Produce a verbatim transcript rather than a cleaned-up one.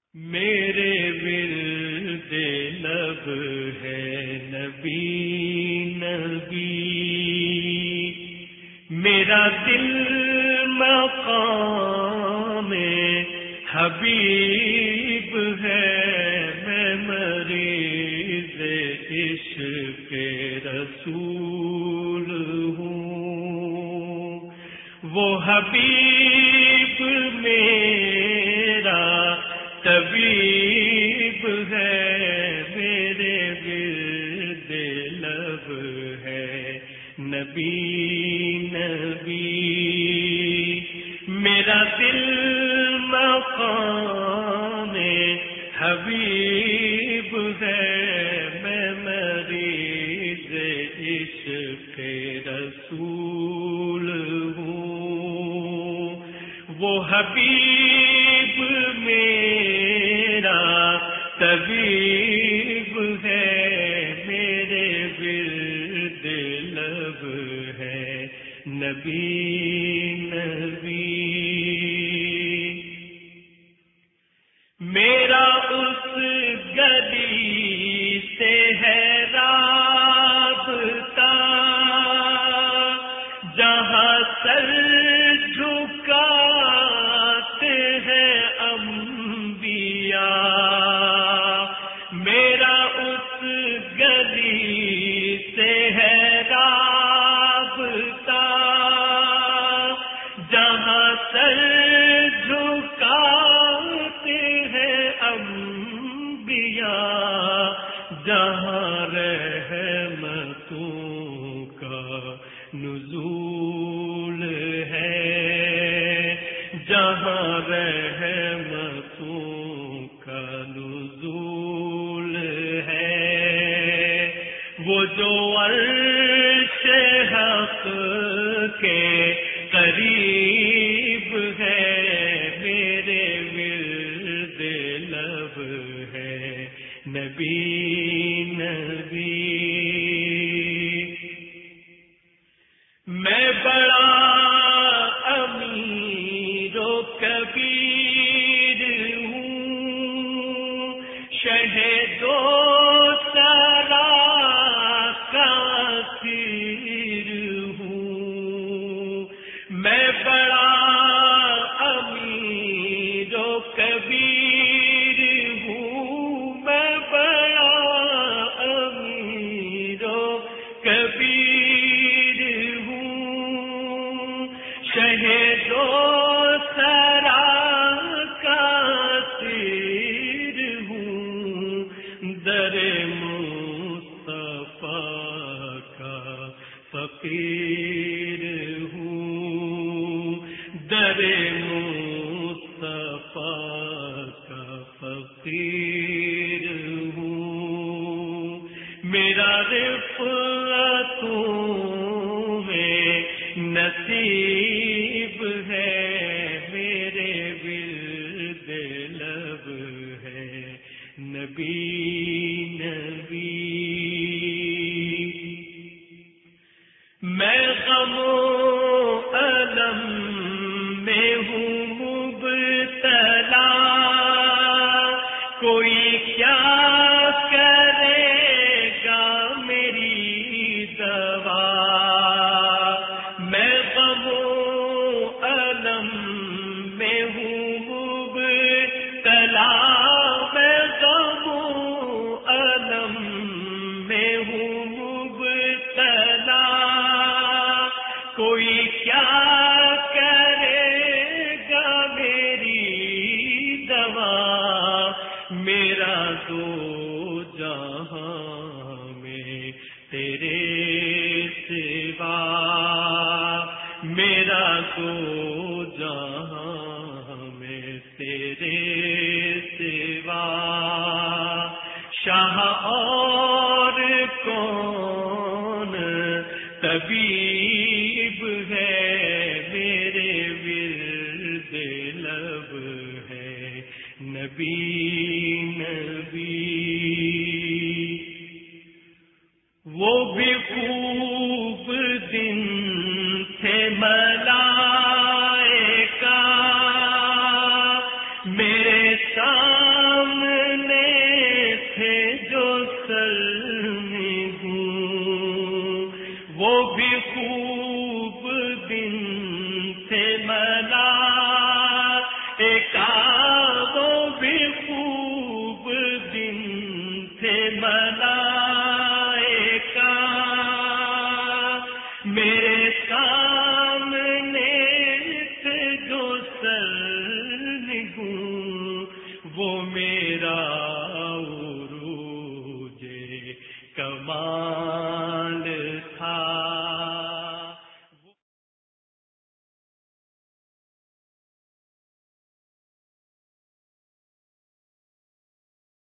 میرے ورد لب ہے نبی نبی، میرا دل مقام حبیب ہے، میں مریض عشق رسول ہوں، وہ حبیب میرا طبیب ہے، میرے ورد لب ہے نبی نبی، میرا دل مقام حبیب ہے، میں مریض عشق رسول ہوں، وہ حبیب میرا طبیب ہے، میرے ورد لب ہے نبی نبی، میرا اس گلی سے ہے رابطہ جہاں سر جھکاتے ہیں انبیاء، میرا اس گلی سے ہے رابطہ جہاں سر جھکاتے ہیں انبیاء، جہاں رحمتوں کا نزول ہے، جہاں رحمتوں کا نزول ہے، وہ جو عرش حق کے قریب ہے، میرے ورد لب ہے نبی نبی، میں بڑا امیر و کبیر ہوں، شہید و سرا کا اسیر ہوں، میں بڑا امیر و کبیر ہوں، میں بڑا امیر و کبیر ہوں، شہید و سرا کا اسیر ہوں، در مصطفیٰ کا فقیر ہوں، در مصطفیٰ کا فقیر ہوں، میرا رفعتوں میں نصیب ہے، میرے ورد لب ہے نبی نبی، میں غم و الم میں ہوں مبتلا، کوئی کیا کرے گا میری دوا، میں غم و الم میں ہوں مبتلا، میں غم و الم میں ہوں مبتلا، کوئی کیا کرے گا میری دوا، میرا دو جہاں میں تیرے سوا، میرا دو جہاں میں تیرے سوا، شاہ اور کون طبیب ہے، میرے ورد لب ہے نبی نبی، وہ بھی خوب دن تھے ملائکہ، میرے ساتھ دن تھے ملائکہ وہ بھی خوب دن تھے ملائکہ میرے سامنے تھے جو سرنگوں وہ میرا عروج کمال